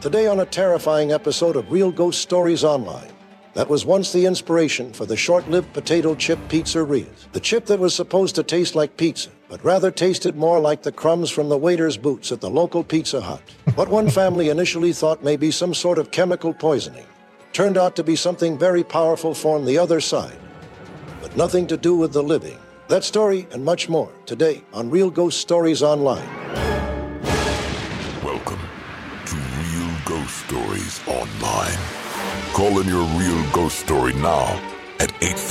Today on a terrifying episode of Real Ghost Stories Online. That was once the inspiration for the short-lived potato chip pizzerias. The chip that was supposed to taste like pizza, but rather tasted more like the crumbs from the waiter's boots at the local Pizza Hut. What one family initially thought may be some sort of chemical poisoning turned out to be something very powerful from the other side, but nothing to do with the living. That story and much more today on Real Ghost Stories Online. Welcome to Real Ghost Stories Online. Call in your real ghost story now at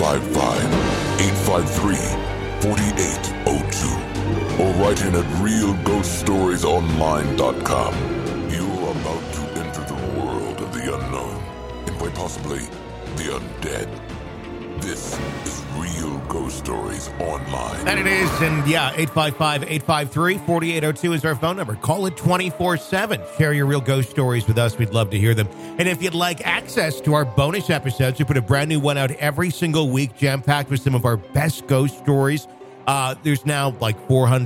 855-853-4802 or write in at realghoststoriesonline.com. You are about to enter the world of the unknown and quite possibly the undead. This is Real Ghost Stories Online. And it is, and yeah, 855-853-4802 is our phone number. Call it 24/7. Share your real ghost stories with us. We'd love to hear them. And if you'd like access to our bonus episodes, we put a brand new one out every single week, jam-packed with some of our best ghost stories. There's now like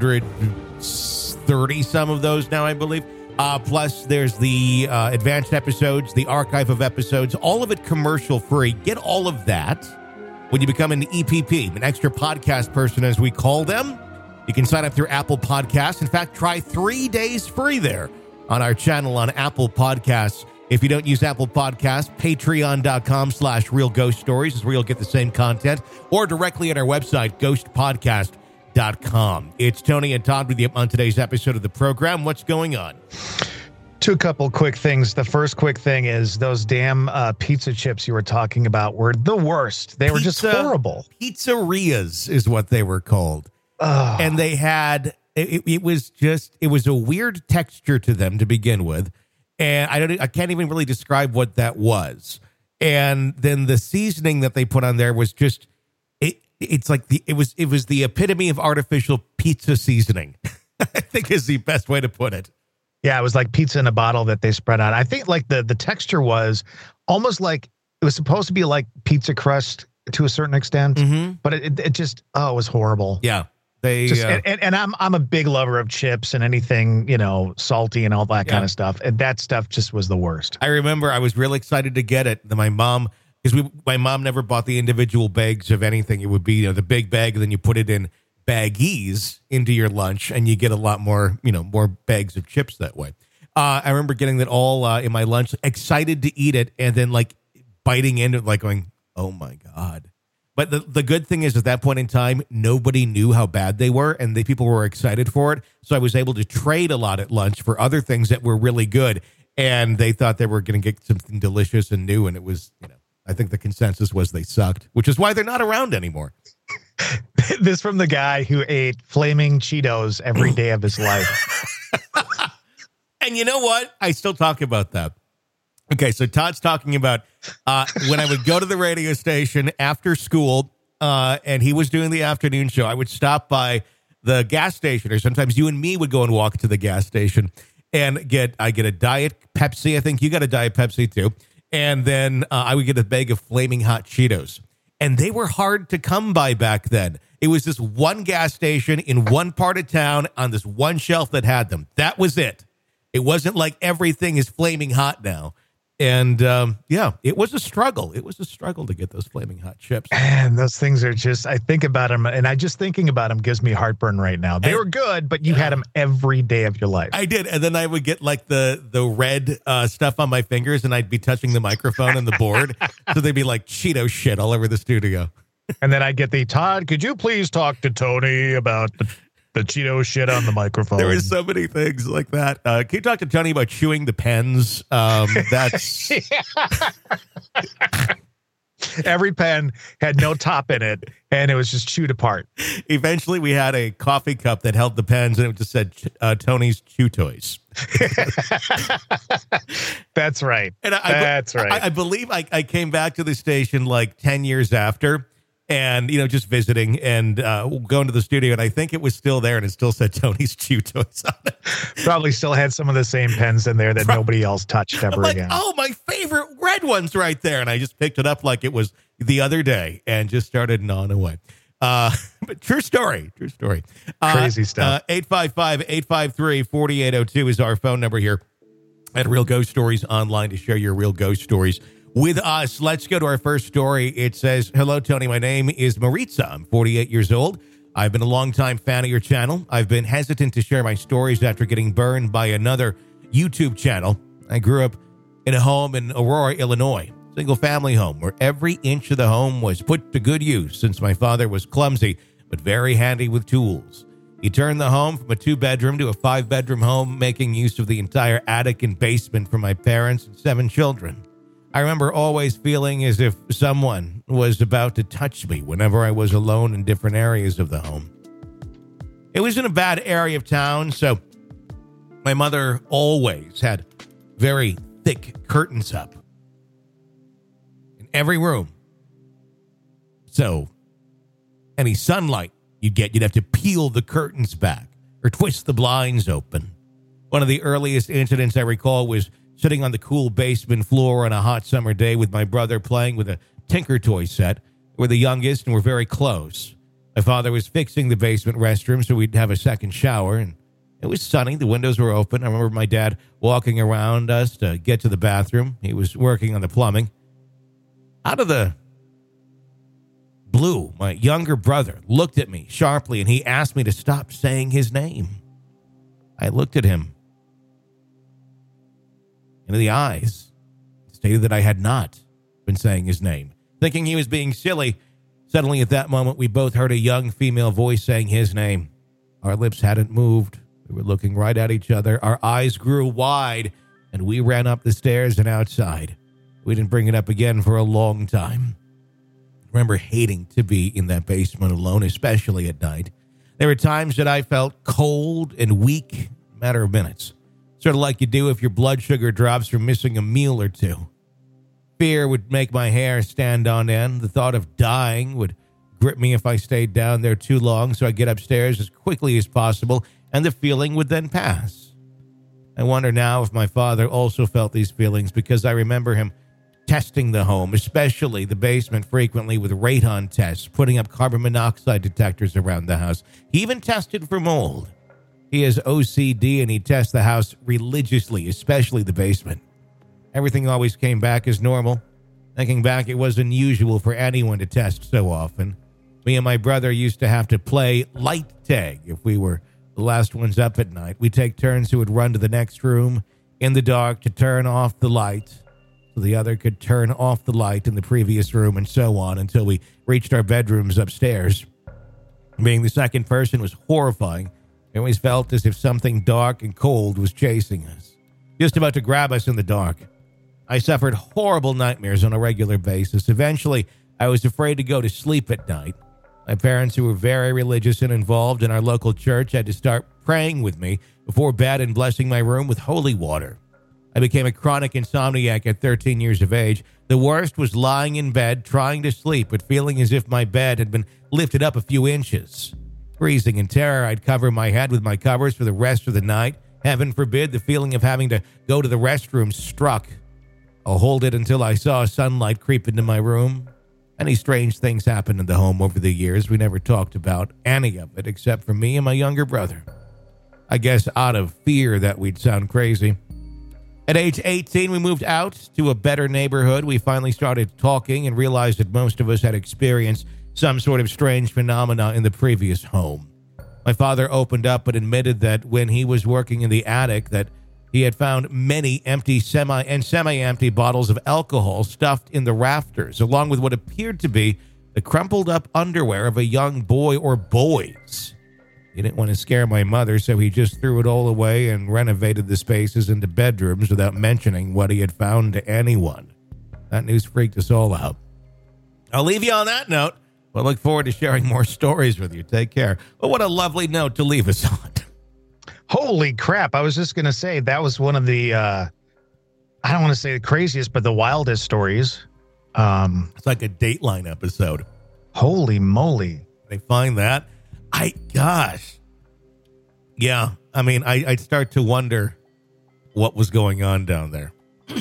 430 some of those now, I believe. Plus, there's the advanced episodes, the archive of episodes, all of it commercial-free. Get all of that. When you become an EPP, an extra podcast person, as we call them, you can sign up through Apple Podcasts. In fact, try 3 days free there on our channel on Apple Podcasts. If you don't use Apple Podcasts, patreon.com/Real Ghost Stories is where you'll get the same content, or directly at our website, ghostpodcast.com. It's Tony and Todd with you on today's episode of the program. What's going on? Two couple quick things. The first quick thing is those damn pizza chips you were talking about were the worst. They were just horrible. Pizzerias is what they were called. And they had, it was a weird texture to them to begin with. And I can't even really describe what that was. And then the seasoning that they put on there was just, it was the epitome of artificial pizza seasoning. I think is the best way to put it. Yeah, it was like pizza in a bottle that they spread out. I think like the texture was almost like it was supposed to be like pizza crust to a certain extent, but it just it was horrible. Yeah, and I'm a big lover of chips and anything salty and all that kind of stuff. And that stuff just was the worst. I remember I was really excited to get it. My mom never bought the individual bags of anything. It would be the big bag, and then you put it in baggies into your lunch, and you get a lot more, more bags of chips that way. I remember getting that all in my lunch, excited to eat it, and then like biting into it, like going, oh my God. But the good thing is at that point in time, nobody knew how bad they were, and the people were excited for it. So I was able to trade a lot at lunch for other things that were really good, and they thought they were going to get something delicious and new, and it was, I think the consensus was they sucked, which is why they're not around anymore. This from the guy who ate flaming Cheetos every day of his life. And you know what? I still talk about that. Okay, so Todd's talking about when I would go to the radio station after school, and he was doing the afternoon show, I would stop by the gas station, or sometimes you and me would go and walk to the gas station and I get a Diet Pepsi. I think you got a Diet Pepsi too. And then I would get a bag of flaming hot Cheetos. And they were hard to come by back then. It was this one gas station in one part of town on this one shelf that had them. That was it. It wasn't like everything is flaming hot now. And it was a struggle. It was a struggle to get those flaming hot chips. And those things are just, I think about them, and just thinking about them gives me heartburn right now. They were good, but you had them every day of your life. I did. And then I would get like the red stuff on my fingers, and I'd be touching the microphone and the board. So they'd be like Cheeto shit all over the studio. And then I'd get Todd, could you please talk to Tony about the Cheeto shit on the microphone? There were so many things like that. Can you talk to Tony about chewing the pens? That's every pen had no top in it, and it was just chewed apart. Eventually, we had a coffee cup that held the pens, and it just said Tony's Chew Toys. That's right. And That's right. I believe I came back to the station like 10 years after. And, just visiting and going to the studio. And I think it was still there, and it still said Tony's Chew Toys on it. Probably still had some of the same pens in there that nobody else touched ever again. Oh, my favorite red one's right there. And I just picked it up like it was the other day and just started gnawing away. But true story. Crazy stuff. 855-853-4802 is our phone number here. at Real Ghost Stories Online to share your real ghost stories with us. Let's go to our first story. It says, hello, Tony. My name is Maritza. I'm 48 years old. I've been a longtime fan of your channel. I've been hesitant to share my stories after getting burned by another YouTube channel. I grew up in a home in Aurora, Illinois, single-family home where every inch of the home was put to good use since my father was clumsy but very handy with tools. He turned the home from a 2-bedroom to a 5-bedroom home, making use of the entire attic and basement for my parents and 7 children. I remember always feeling as if someone was about to touch me whenever I was alone in different areas of the home. It was in a bad area of town, so my mother always had very thick curtains up in every room. So any sunlight you'd have to peel the curtains back or twist the blinds open. One of the earliest incidents I recall was sitting on the cool basement floor on a hot summer day with my brother playing with a Tinker Toy set. We're the youngest and we're very close. My father was fixing the basement restroom so we'd have a second shower, and it was sunny. The windows were open. I remember my dad walking around us to get to the bathroom. He was working on the plumbing. Out of the blue, my younger brother looked at me sharply and he asked me to stop saying his name. I looked at him into the eyes, stated that I had not been saying his name. Thinking he was being silly, suddenly at that moment we both heard a young female voice saying his name. Our lips hadn't moved. We were looking right at each other. Our eyes grew wide and we ran up the stairs and outside. We didn't bring it up again for a long time. I remember hating to be in that basement alone, especially at night. There were times that I felt cold and weak in a matter of minutes. Sort of like you do if your blood sugar drops from missing a meal or two. Fear would make my hair stand on end. The thought of dying would grip me if I stayed down there too long, so I'd get upstairs as quickly as possible, and the feeling would then pass. I wonder now if my father also felt these feelings, because I remember him testing the home, especially the basement, frequently with radon tests, putting up carbon monoxide detectors around the house. He even tested for mold. He has OCD and he tests the house religiously, especially the basement. Everything always came back as normal. Thinking back, it was unusual for anyone to test so often. Me and my brother used to have to play light tag if we were the last ones up at night. We'd take turns who would run to the next room in the dark to turn off the light so the other could turn off the light in the previous room, and so on until we reached our bedrooms upstairs. Being the second person was horrifying. I always felt as if something dark and cold was chasing us, just about to grab us in the dark. I suffered horrible nightmares on a regular basis. Eventually, I was afraid to go to sleep at night. My parents, who were very religious and involved in our local church, had to start praying with me before bed and blessing my room with holy water. I became a chronic insomniac at 13 years of age. The worst was lying in bed, trying to sleep, but feeling as if my bed had been lifted up a few inches. Freezing in terror, I'd cover my head with my covers for the rest of the night. Heaven forbid the feeling of having to go to the restroom struck. I'll hold it until I saw sunlight creep into my room. Many strange things happened in the home over the years. We never talked about any of it except for me and my younger brother. I guess out of fear that we'd sound crazy. At age 18, we moved out to a better neighborhood. We finally started talking and realized that most of us had experienced some sort of strange phenomena in the previous home. My father opened up and admitted that when he was working in the attic that he had found many empty semi-empty bottles of alcohol stuffed in the rafters, along with what appeared to be the crumpled up underwear of a young boy or boys. He didn't want to scare my mother, so he just threw it all away and renovated the spaces into bedrooms without mentioning what he had found to anyone. That news freaked us all out. I'll leave you on that note. I look forward to sharing more stories with you. Take care. Well, what a lovely note to leave us on. Holy crap. I was just going to say that was one of the, I don't want to say the craziest, but the wildest stories. It's like a Dateline episode. Holy moly. They find that. Gosh. Yeah. I mean, I'd start to wonder what was going on down there.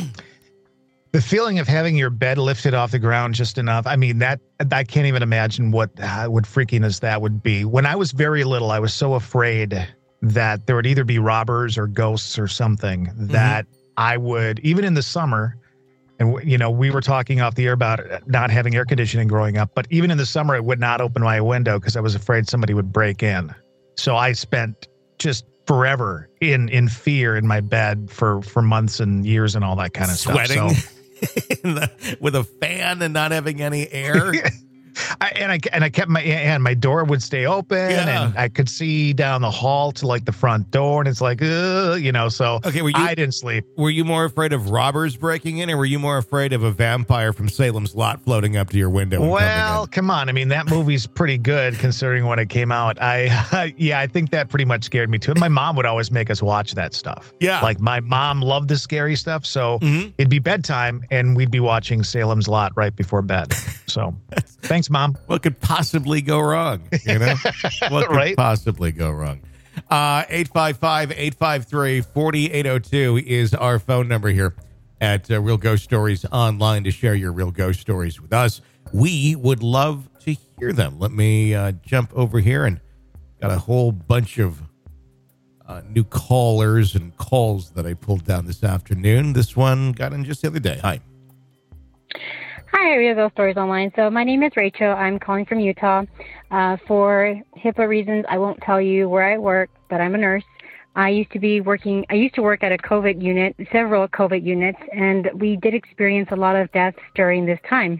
The feeling of having your bed lifted off the ground just enough. I mean, that I can't even imagine what freakiness that would be. When I was very little, I was so afraid that there would either be robbers or ghosts or something that I would, even in the summer, and we were talking off the air about not having air conditioning growing up, but even in the summer, I would not open my window because I was afraid somebody would break in. So I spent just forever in fear in my bed for months and years and all that kind of Sweating stuff. So, with a fan and not having any air. I kept my door would stay open, and I could see down the hall to like the front door, and it's like, so okay, I didn't sleep. Were you more afraid of robbers breaking in, or were you more afraid of a vampire from Salem's Lot floating up to your window? Well, come on. I mean, that movie's pretty good considering when it came out. I think that pretty much scared me too. My mom would always make us watch that stuff. Yeah. Like my mom loved the scary stuff. So it'd be bedtime and we'd be watching Salem's Lot right before bed. So thanks, Mom. What could possibly go wrong? What could possibly go wrong? 855-853-4802 is our phone number here at Real Ghost Stories Online to share your real ghost stories with us. We would love to hear them. Let me jump over here, and got a whole bunch of new callers and calls that I pulled down this afternoon. This one got in just the other day. Hi. Hi, Real Ghost Stories Online. So my name is Rachel. I'm calling from Utah. For HIPAA reasons, I won't tell you where I work, but I'm a nurse. I used to work at a COVID unit, several COVID units, and we did experience a lot of deaths during this time.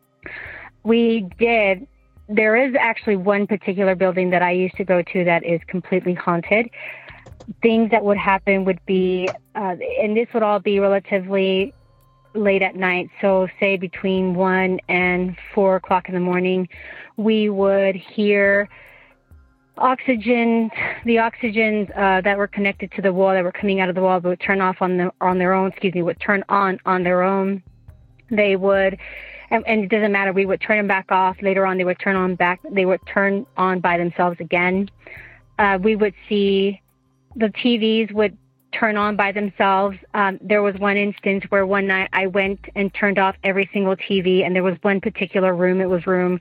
There is actually one particular building that I used to go to that is completely haunted. Things that would happen would be, and this would all be relatively late at night, so say between 1 and 4 o'clock in the morning, we would hear the oxygens that were connected to the wall, that were coming out of the wall, would turn off on their own. Would turn on their own. They would, and it doesn't matter. We would turn them back off. Later on, they would turn on back. They would turn on by themselves again. We would see the TVs would turn on by themselves. There was one instance where one night I went and turned off every single TV, and there was one particular room. It was room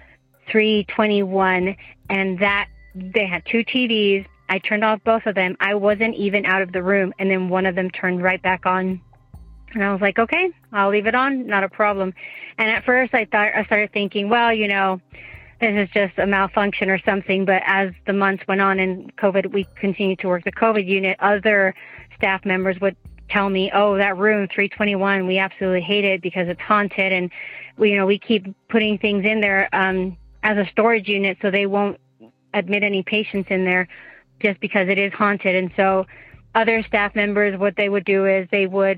321, and that they had 2 TVs. I turned off both of them. I wasn't even out of the room, and then one of them turned right back on. And I was like, okay, I'll leave it on, not a problem. And at first I started thinking, well, this is just a malfunction or something. But as the months went on and COVID, we continued to work the COVID unit, other staff members would tell me, oh, that room 321, we absolutely hate it because it's haunted. And we keep putting things in there as a storage unit so they won't admit any patients in there just because it is haunted. And so other staff members, what they would do is they would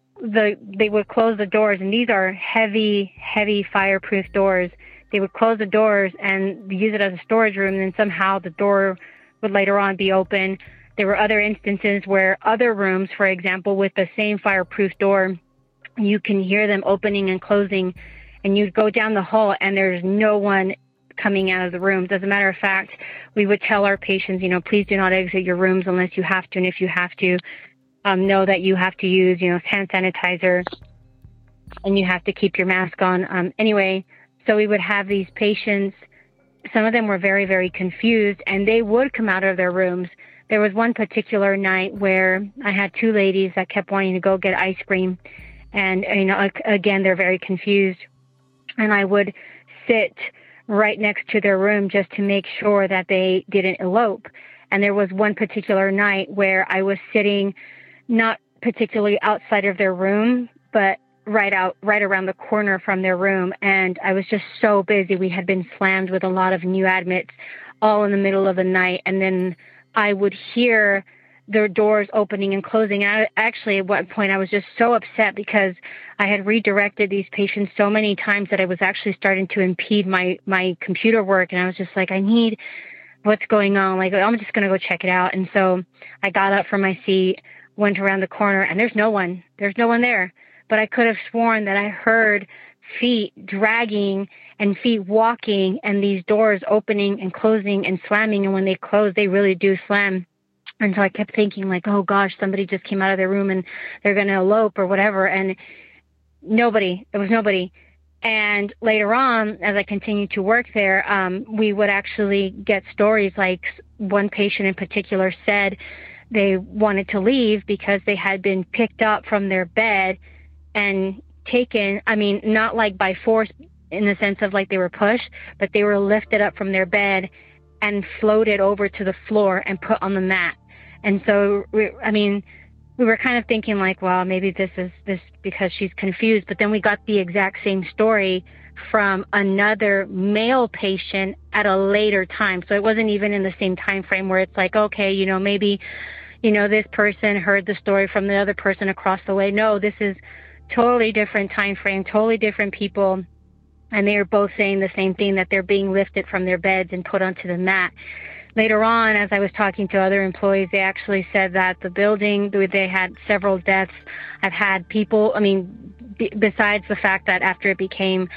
close the doors, and these are heavy, heavy fireproof doors. They would close the doors and use it as a storage room, and then somehow the door would later on be open. There were other instances where other rooms, for example, with the same fireproof door, you can hear them opening and closing, and you'd go down the hall and there's no one coming out of the rooms. As a matter of fact, we would tell our patients, please do not exit your rooms unless you have to, and if you have to, know that you have to use, hand sanitizer, and you have to keep your mask on. Anyway, so we would have these patients. Some of them were very, very confused, and they would come out of their rooms. There was one particular night where I had 2 ladies that kept wanting to go get ice cream, and again, they're very confused. And I would sit right next to their room just to make sure that they didn't elope. And there was one particular night where I was sitting not particularly outside of their room, but right around the corner from their room. And I was just so busy. We had been slammed with a lot of new admits all in the middle of the night. And then I would hear their doors opening and closing. And actually, at one point, I was just so upset because I had redirected these patients so many times that I was actually starting to impede my computer work. And I was just like, what's going on? Like, I'm just going to go check it out. And so I got up from my seat, went around the corner, and there's no one. There's no one there. But I could have sworn that I heard feet dragging and feet walking and these doors opening and closing and slamming. And when they close, they really do slam. And so I kept thinking like, oh gosh, somebody just came out of their room and they're going to elope or whatever. And nobody, there was nobody. And later on, as I continued to work there, we would actually get stories like one patient in particular said they wanted to leave because they had been picked up from their bed and taken, I mean, not like by force in the sense of like they were pushed, but they were lifted up from their bed and floated over to the floor and put on the mat. And so, we were kind of thinking like, well, maybe this is because she's confused. But then we got the exact same story from another male patient at a later time. So it wasn't even in the same time frame where it's like, okay, maybe, this person heard the story from the other person across the way. No, this is totally different time frame, totally different people. And they are both saying the same thing, that they're being lifted from their beds and put onto the mat. Later on, as I was talking to other employees, they actually said that the building, they had several deaths. I've had people, besides the fact that after it became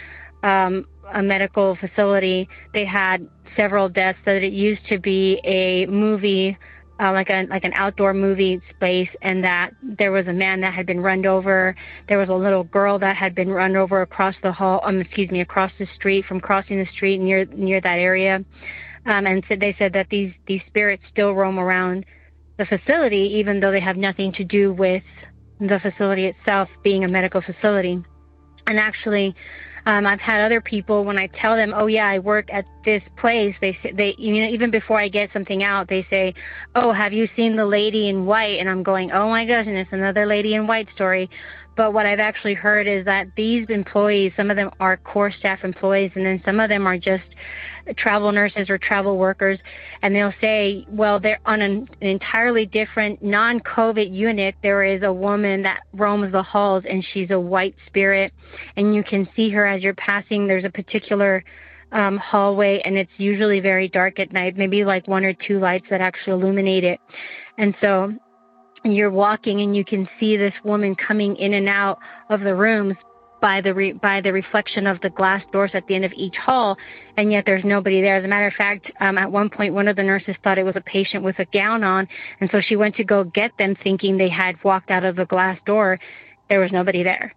a medical facility, they had several deaths, so that it used to be a movie, like an outdoor movie space, and that there was a man that had been run over. There was a little girl that had been run over across the across the street, from crossing the street near that area. And so they said that these spirits still roam around the facility, even though they have nothing to do with the facility itself being a medical facility. And actually, I've had other people, when I tell them, oh yeah, I work at this place, they even before I get something out, they say, oh, have you seen the lady in white? And I'm going, oh my goodness, another lady in white story. But what I've actually heard is that these employees, some of them are core staff employees, and then some of them are just travel nurses or travel workers, and they'll say, well, they're on an entirely different non-COVID unit. There is a woman that roams the halls, and she's a white spirit, and you can see her as you're passing. There's a particular hallway, and it's usually very dark at night, maybe like one or two lights that actually illuminate it. And so you're walking and you can see this woman coming in and out of the rooms by the reflection of the glass doors at the end of each hall, and yet there's nobody there. As a matter of fact, at one point, one of the nurses thought it was a patient with a gown on, and so she went to go get them, thinking they had walked out of the glass door. There was nobody there.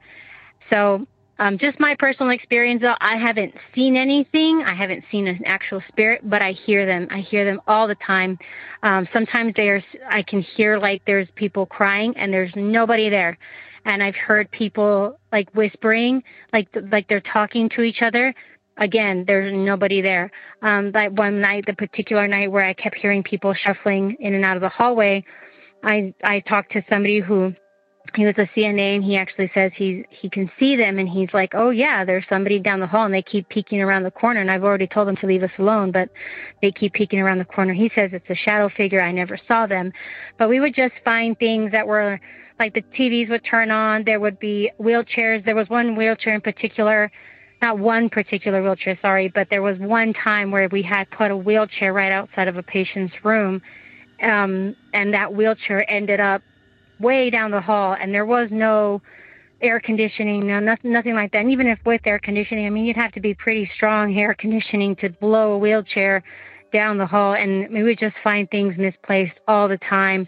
So just my personal experience, though, I haven't seen anything. I haven't seen an actual spirit, but I hear them. I hear them all the time. Sometimes I can hear like there's people crying and there's nobody there. And I've heard people like whispering, like they're talking to each other. Again, there's nobody there. That one night, the particular night where I kept hearing people shuffling in and out of the hallway, I talked to somebody who, he was a CNA, and he actually says he can see them, and he's like, oh yeah, there's somebody down the hall, and they keep peeking around the corner, and I've already told them to leave us alone, but they keep peeking around the corner. He says it's a shadow figure. I never saw them, but we would just find things that were like the TVs would turn on. There would be wheelchairs. There was one wheelchair in particular, not one particular wheelchair, sorry, but there was one time where we had put a wheelchair right outside of a patient's room, and that wheelchair ended up way down the hall, and there was no air conditioning, nothing like that. And even if with air conditioning, I mean, you'd have to be pretty strong air conditioning to blow a wheelchair down the hall, and we would just find things misplaced all the time.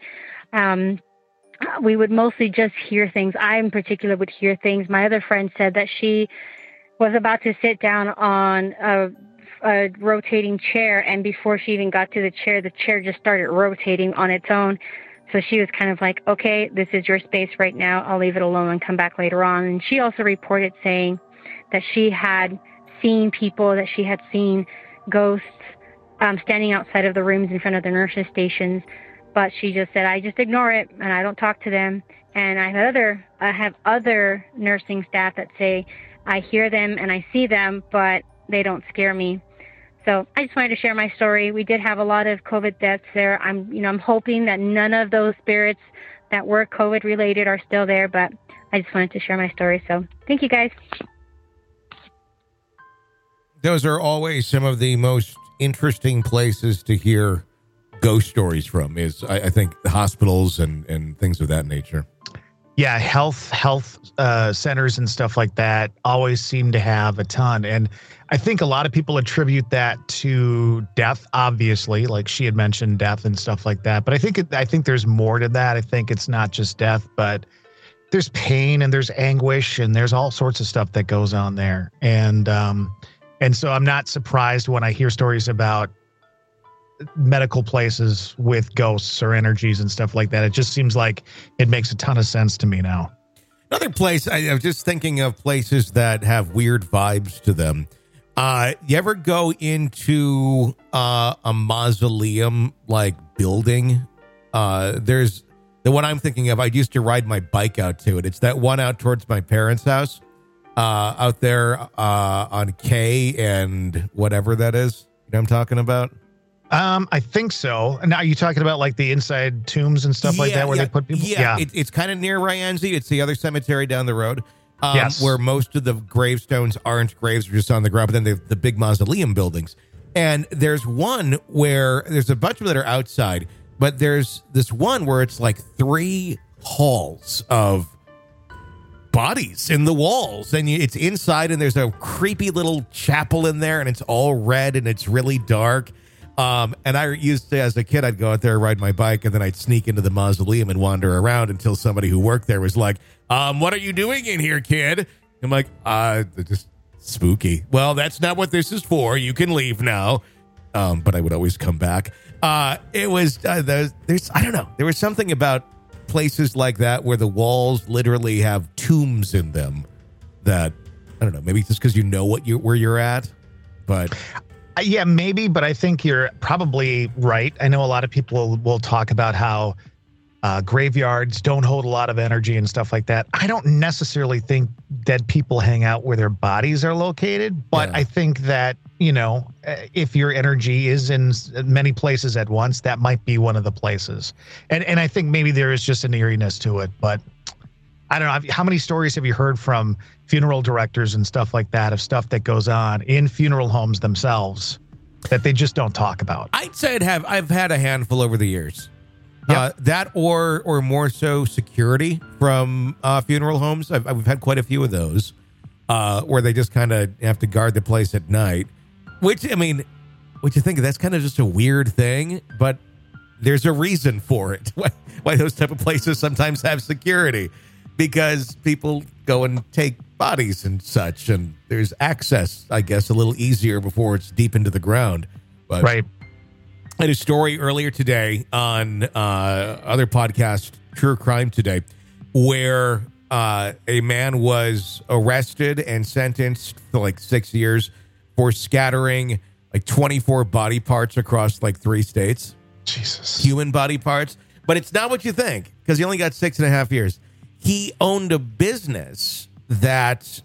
We would mostly just hear things. I, in particular, would hear things. My other friend said that she was about to sit down on a rotating chair, and before she even got to the chair just started rotating on its own. So she was kind of like, okay, this is your space right now. I'll leave it alone and come back later on. And she also reported saying that she had seen people, that she had seen ghosts standing outside of the rooms in front of the nurses' stations. But she just said, I just ignore it and I don't talk to them. And I have other nursing staff that say, I hear them and I see them, but they don't scare me. So I just wanted to share my story. We did have a lot of COVID deaths there. I'm hoping that none of those spirits that were COVID related are still there, but I just wanted to share my story. So thank you, guys. Those are always some of the most interesting places to hear ghost stories from, is I think the hospitals and things of that nature. Yeah, health centers and stuff like that always seem to have a ton. And I think a lot of people attribute that to death, obviously, like she had mentioned death and stuff like that. But I think there's more to that. I think it's not just death, but there's pain and there's anguish and there's all sorts of stuff that goes on there. And so I'm not surprised when I hear stories about medical places with ghosts or energies and stuff like that. It just seems like it makes a ton of sense to me now. Another place, I was just thinking of places that have weird vibes to them. You ever go into a mausoleum like building? There's the one I'm thinking of. I used to ride my bike out to it. It's that one out towards my parents' house, out there on K and whatever that is. You know what I'm talking about? I think so. And now you're talking about like the inside tombs and stuff like that where they put people? Yeah. It's kind of near Ryanzi. It's the other cemetery down the road. Yes. Where most of the gravestones aren't graves, are just on the ground, but then they have the big mausoleum buildings. And there's one where there's a bunch of them that are outside, but there's this one where it's like 3 halls of bodies in the walls, and it's inside, and there's a creepy little chapel in there, and it's all red, and it's really dark. And I used to, as a kid, I'd go out there, ride my bike, and then I'd sneak into the mausoleum and wander around until somebody who worked there was like, what are you doing in here, kid? I'm like, just spooky. Well, that's not what this is for. You can leave now. But I would always come back. It was, there's, I don't know. There was something about places like that where the walls literally have tombs in them that, I don't know, maybe just because you know where you're at, but... Yeah, maybe, but I think you're probably right. I know a lot of people will talk about how graveyards don't hold a lot of energy and stuff like that. I don't necessarily think dead people hang out where their bodies are located, but yeah. I think that, if your energy is in many places at once, that might be one of the places. And I think maybe there is just an eeriness to it, but I don't know. How many stories have you heard from funeral directors and stuff like that of stuff that goes on in funeral homes themselves that they just don't talk about? I'd say I've had a handful over the years. Yep. That or more so security from funeral homes. We've had quite a few of those where they just kind of have to guard the place at night. Which, I mean, what you think that's kind of just a weird thing, but there's a reason for it. Why those type of places sometimes have security. Because people go and take bodies and such, and there's access, I guess, a little easier before it's deep into the ground. But right. I had a story earlier today on other podcast, True Crime Today, where a man was arrested and sentenced to like 6 years for scattering like 24 body parts across like 3 states. Jesus. Human body parts. But it's not what you think, because he only got 6.5 years. He owned a business that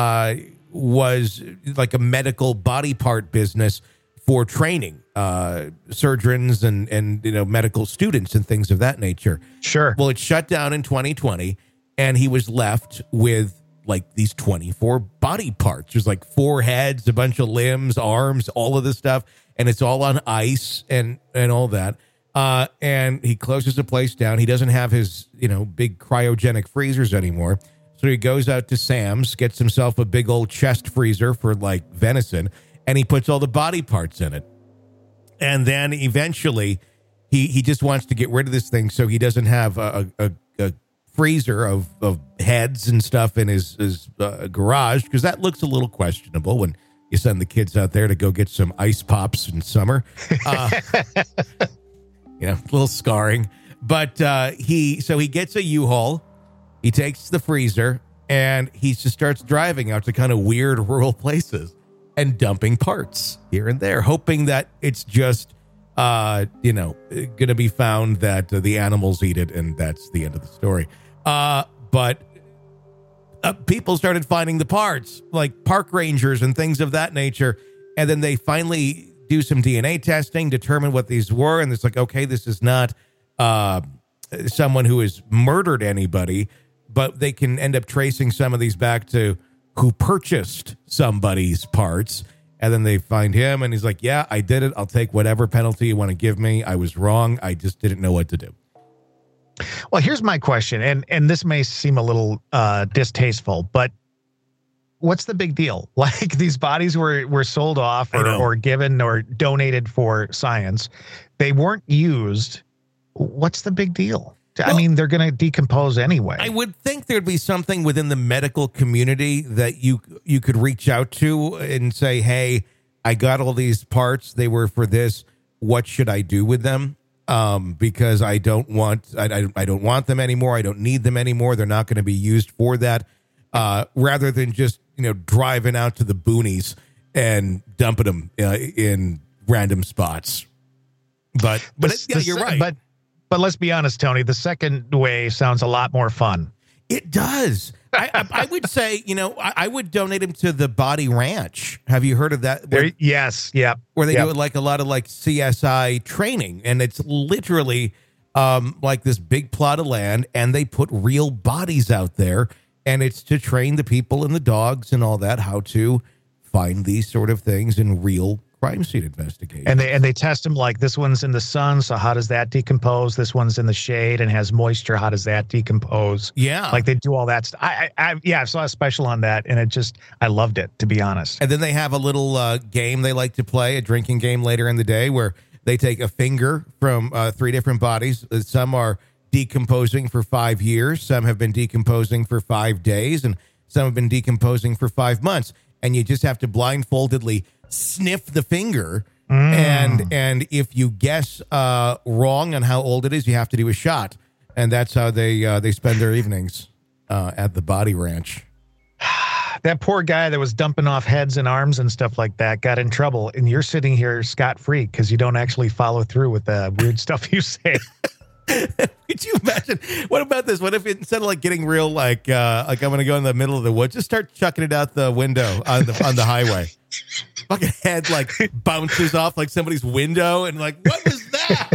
was like a medical body part business for training surgeons and medical students and things of that nature. Sure. Well, it shut down in 2020, and he was left with like these 24 body parts. There's like 4 heads, a bunch of limbs, arms, all of this stuff, and it's all on ice and all that. And he closes the place down. He doesn't have his, big cryogenic freezers anymore. So he goes out to Sam's, gets himself a big old chest freezer for like venison, and he puts all the body parts in it. And then eventually he just wants to get rid of this thing so he doesn't have a freezer of heads and stuff in his garage, because that looks a little questionable when you send the kids out there to go get some ice pops in summer. A little scarring, but he gets a U-Haul, he takes the freezer, and he just starts driving out to kind of weird rural places and dumping parts here and there, hoping that it's just, going to be found that the animals eat it, and that's the end of the story. But people started finding the parts, like park rangers and things of that nature, and then they finally do some DNA testing, determine what these were, and it's like, okay, this is not someone who has murdered anybody, but they can end up tracing some of these back to who purchased somebody's parts, and then they find him, and he's like, yeah, I did it. I'll take whatever penalty you want to give me. I was wrong. I just didn't know what to do. Well, here's my question, and this may seem a little distasteful, but what's the big deal? Like, these bodies were sold off or given or donated for science. They weren't used. What's the big deal? Well, I mean, they're going to decompose anyway. I would think there'd be something within the medical community that you could reach out to and say, hey, I got all these parts. They were for this. what should I do with them? Because I don't want them anymore. I don't need them anymore. They're not going to be used for that. Rather than just, driving out to the boonies and dumping them in random spots. But you're right. But let's be honest, Tony, the second way sounds a lot more fun. It does. I would say, I would donate them to the Body Ranch. Have you heard of that? Yes. Yeah. Where they do like a lot of like CSI training, and it's literally like this big plot of land, and they put real bodies out there, and it's to train the people and the dogs and all that how to find these sort of things in real crime scene investigation. And they test them like, this one's in the sun, so how does that decompose? This one's in the shade and has moisture, how does that decompose? Yeah. Like they do all that stuff. I saw a special on that, and I loved it, to be honest. And then they have a little game they like to play, a drinking game later in the day, where they take a finger from 3 different bodies. Some are decomposing for 5 years, some have been decomposing for 5 days, and some have been decomposing for 5 months. And you just have to blindfoldedly sniff the finger, and if you guess wrong on how old it is, you have to do a shot, and that's how they spend their evenings at the Body Ranch. That poor guy that was dumping off heads and arms and stuff like that got in trouble, and you're sitting here scot-free because you don't actually follow through with the weird stuff you say. Could you imagine? What about this? What if instead of like getting real, like I'm going to go in the middle of the woods, just start chucking it out the window on the highway? Fucking head like bounces off like somebody's window, and like, what was that?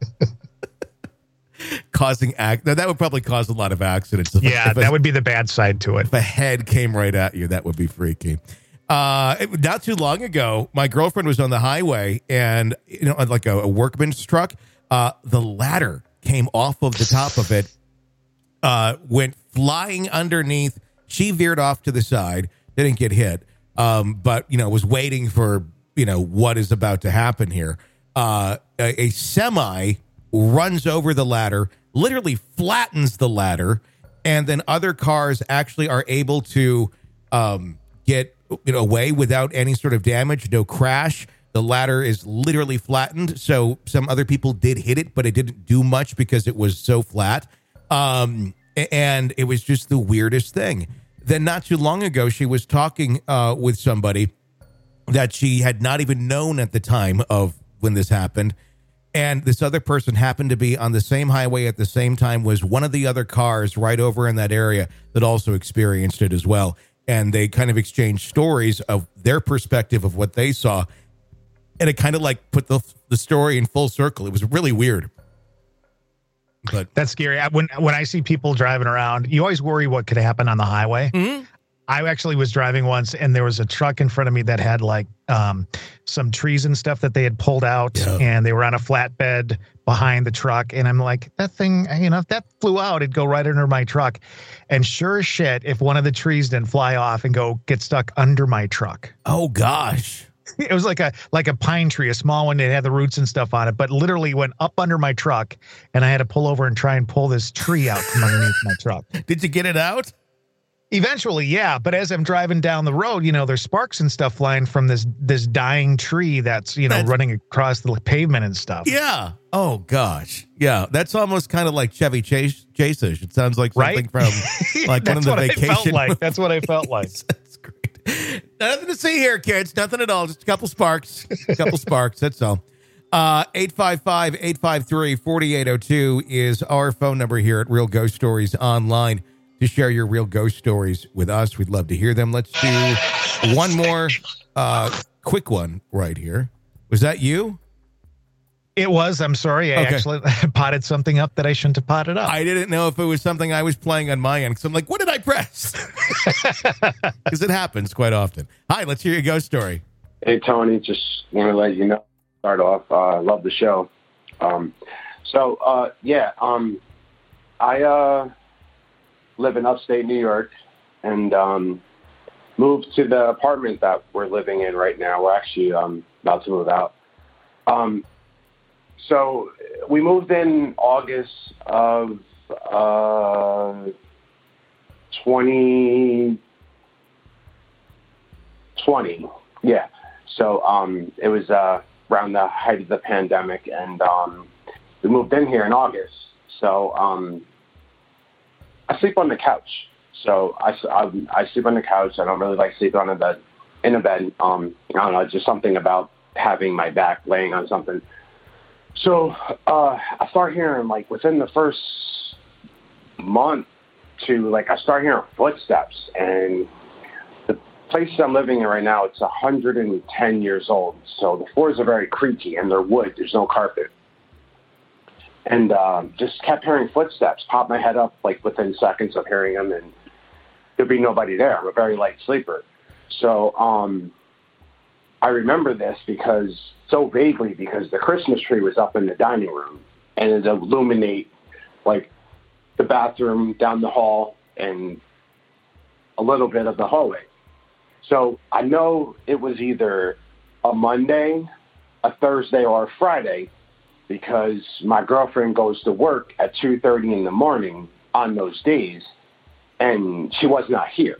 Causing that would probably cause a lot of accidents. That would be the bad side to it. If a head came right at you, that would be freaky. Not too long ago, my girlfriend was on the highway, and like a workman's truck, the ladder came off of the top of it, went flying underneath. She veered off to the side, didn't get hit, but was waiting for what is about to happen here. A semi runs over the ladder, literally flattens the ladder, and then other cars actually are able to get away without any sort of damage, no crash. The ladder is literally flattened, so some other people did hit it, but it didn't do much because it was so flat. And it was just the weirdest thing. Then not too long ago, she was talking with somebody that she had not even known at the time of when this happened. And this other person happened to be on the same highway at the same time, was one of the other cars right over in that area that also experienced it as well. And they kind of exchanged stories of their perspective of what they saw. And it kind of like put the story in full circle. It was really weird. But that's scary. When I see people driving around, you always worry what could happen on the highway. Mm-hmm. I actually was driving once, and there was a truck in front of me that had like some trees and stuff that they had pulled out, and they were on a flatbed behind the truck. And I'm like, that thing, if that flew out, it'd go right under my truck. And sure as shit, if one of the trees didn't fly off and get stuck under my truck. Oh gosh. It was like a pine tree, a small one that had the roots and stuff on it, but literally went up under my truck, and I had to pull over and try and pull this tree out from underneath my truck. Did you get it out? Eventually, yeah. But as I'm driving down the road, there's sparks and stuff flying from this dying tree that's running across the pavement and stuff. Yeah. Oh gosh. Yeah. That's almost kind of like Chevy Chase-ish. It sounds like something from like one of the vacation. That's what I felt like. That's great. Nothing to see here, kids. Nothing at all. Just a couple sparks. That's all. 855-853-4802 is our phone number here at Real Ghost Stories Online to share your real ghost stories with us. We'd love to hear them. Let's do one more quick one right here. Was that you? It was. I'm sorry. I actually potted something up that I shouldn't have potted up. I didn't know if it was something I was playing on my end. Because I'm like, what did I press? Because it happens quite often. Hi, let's hear your ghost story. Hey, Tony. Just want to let you know, start off, I love the show. I live in upstate New York and moved to the apartment that we're living in right now. We're actually about to move out. So we moved in August of 2020. Yeah. So it was around the height of the pandemic, and we moved in here in August. So I sleep on the couch. So I sleep on the couch. I don't really like sleeping in a bed. I don't know, just something about having my back laying on something. So I start hearing, like, within the first month to, like, I start hearing footsteps. And the place I'm living in right now, it's 110 years old. So the floors are very creaky, and they're wood. There's no carpet. And just kept hearing footsteps, pop my head up, like, within seconds of hearing them, and there'd be nobody there. I'm a very light sleeper. So I remember this so vaguely because the Christmas tree was up in the dining room, and it illuminate, like, the bathroom down the hall and a little bit of the hallway. So I know it was either a Monday, a Thursday, or a Friday, because my girlfriend goes to work at 2:30 in the morning on those days, and she was not here.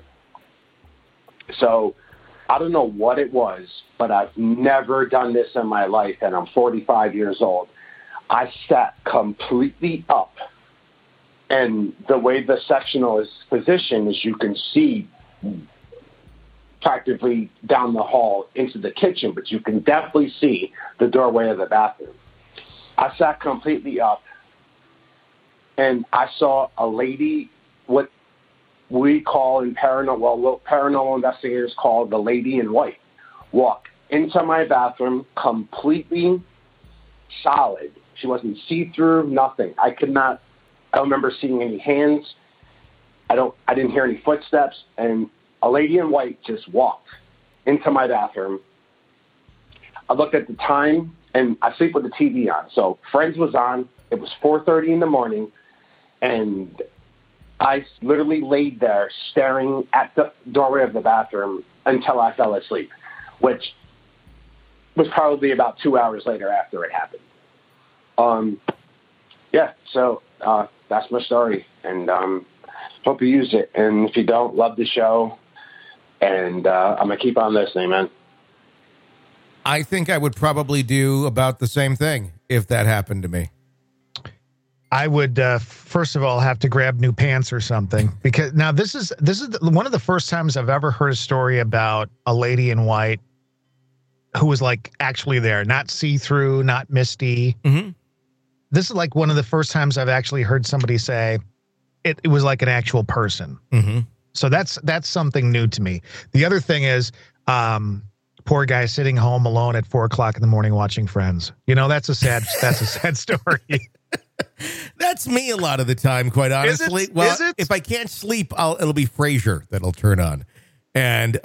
So I don't know what it was, but I've never done this in my life, and I'm 45 years old. I sat completely up, and the way the sectional is positioned is you can see practically down the hall into the kitchen, but you can definitely see the doorway of the bathroom. I sat completely up, and I saw a lady, what we call in paranormal investigators call the lady in white, walk into my bathroom completely solid. She wasn't see-through, nothing. I don't remember seeing any hands. I didn't hear any footsteps, and a lady in white just walked into my bathroom. I looked at the time, and I sleep with the TV on. So Friends was on. It was 4:30 in the morning, and I literally laid there staring at the doorway of the bathroom until I fell asleep, which was probably about 2 hours later after it happened. So that's my story, and hope you use it. And if you don't, love the show, and I'm going to keep on listening, man. I think I would probably do about the same thing if that happened to me. I would, first of all, have to grab new pants or something, because now this is one of the first times I've ever heard a story about a lady in white who was, like, actually there, not see-through, not misty. Mm-hmm. This is like one of the first times I've actually heard somebody say it was like an actual person. Mm-hmm. So that's something new to me. The other thing is, poor guy sitting home alone at 4:00 in the morning watching Friends. You know, that's a sad story. That's me a lot of the time, quite honestly. Is it? If I can't sleep, it'll be Frasier that'll turn on. And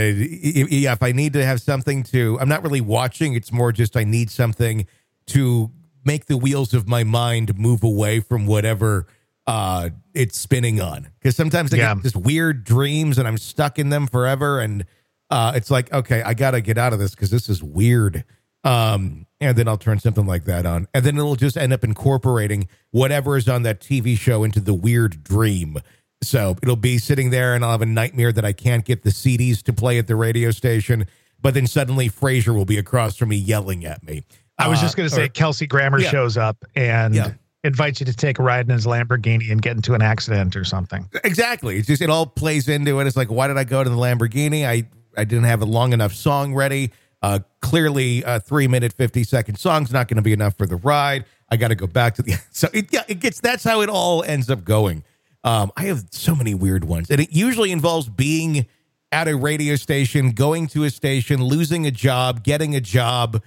if I need to have something I'm not really watching. It's more just I need something to make the wheels of my mind move away from whatever it's spinning on. Because sometimes I get just weird dreams and I'm stuck in them forever. And it's like, okay, I got to get out of this because this is weird. And then I'll turn something like that on. And then it'll just end up incorporating whatever is on that TV show into the weird dream. So it'll be sitting there and I'll have a nightmare that I can't get the CDs to play at the radio station. But then suddenly Frasier will be across from me yelling at me. I was just going to say Kelsey Grammer shows up and invites you to take a ride in his Lamborghini and get into an accident or something. Exactly. It's just, it all plays into it. It's like, why did I go to the Lamborghini? I didn't have a long enough song ready. Clearly a 3-minute, 50-second song's not going to be enough for the ride. I got to go back to that's how it all ends up going. I have so many weird ones, and it usually involves being at a radio station, going to a station, losing a job, getting a job,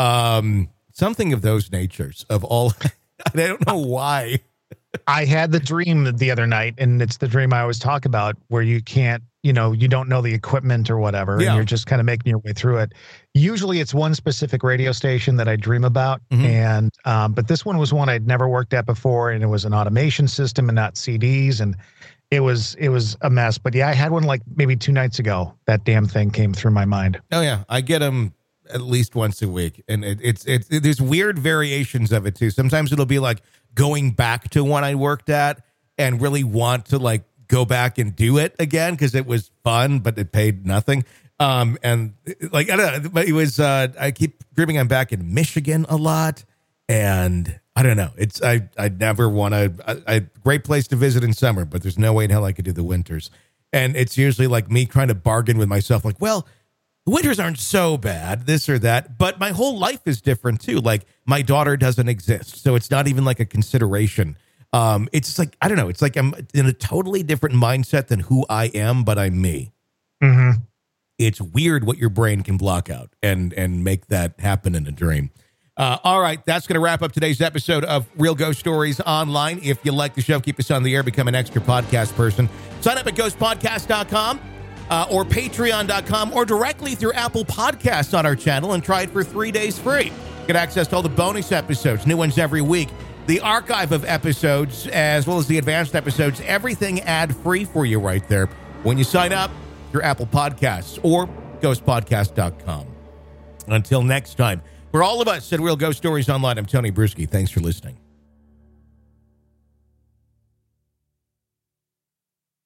something of those natures of all. I don't know why. I had the dream the other night, and it's the dream I always talk about, where you can't, you don't know the equipment or whatever, and you're just kind of making your way through it. Usually it's one specific radio station that I dream about. And, but this one was one I'd never worked at before, and it was an automation system and not CDs. And it was a mess, but I had one like maybe 2 nights ago. That damn thing came through my mind. Oh yeah. I get them at least once a week, and there's weird variations of it too. Sometimes it'll be like going back to one I worked at and really want to like go back and do it again because it was fun, but it paid nothing. And like, I don't know, but it was, I keep dreaming I'm back in Michigan a lot. And I don't know. I never want to, a great place to visit in summer, but there's no way in hell I could do the winters. And it's usually like me trying to bargain with myself, like, well, the winters aren't so bad, this or that, but my whole life is different too. Like my daughter doesn't exist. So it's not even like a consideration. It's just like, I don't know. It's like I'm in a totally different mindset than who I am, but I'm me. Mm-hmm. It's weird what your brain can block out and make that happen in a dream. All right, that's going to wrap up today's episode of Real Ghost Stories Online. If you like the show, keep us on the air, become an extra podcast person. Sign up at ghostpodcast.com or patreon.com or directly through Apple Podcasts on our channel and try it for 3 days free. Get access to all the bonus episodes, new ones every week, the archive of episodes, as well as the advanced episodes, everything ad-free for you right there when you sign up through Apple Podcasts or ghostpodcast.com. Until next time, for all of us at Real Ghost Stories Online, I'm Tony Bruschi. Thanks for listening.